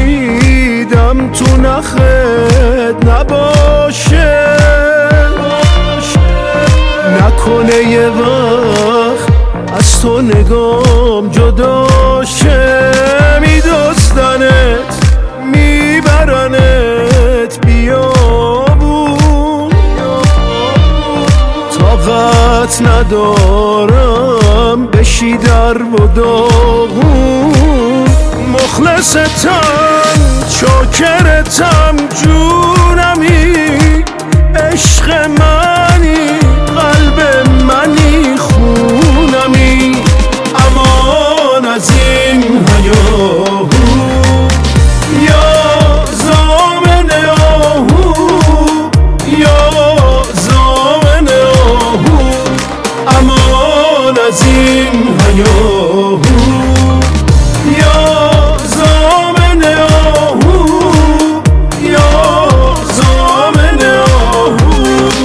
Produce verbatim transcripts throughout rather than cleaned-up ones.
امیدم تو نخت نباشه، نکنه یه وقت از تو نگام جدا شه. میدزدنت میبرنت بیابون، طاقت ندارم بشی در و داغون. مخلصتم شاکرتم جونمی، عشق منی قلب منی خونمی. امان از این هیاهو یا زامن آهو، یا زامن آهو. امان از این هیاهو یا زامن آهو، یا زامن آهو.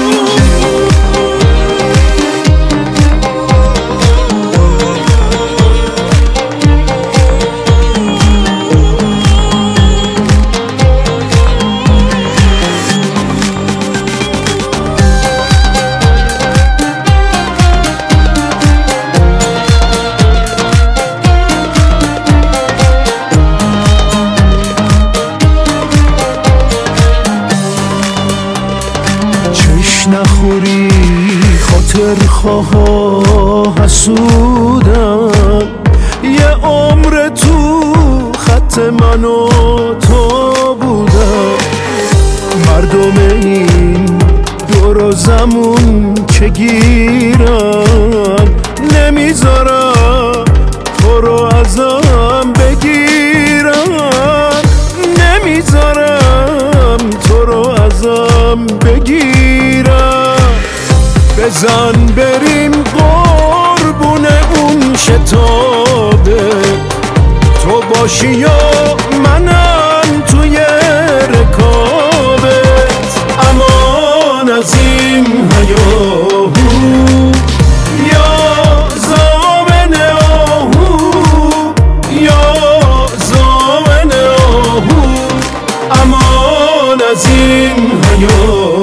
نخوری خاطر خواه حسودم، یه عمر تو خط من و تو بودم. مردم این دور و زمون که گیرن، نمیذارم تو رو ازم بگیرن، نمیذارم تو رو ازم بگیرن. بزن بریم قربون اون شتابه، تو باشی یا منم توی رکابت. امان از این هیاهو یا زامن آهو، یا زامن آهو. امان از این هیاهو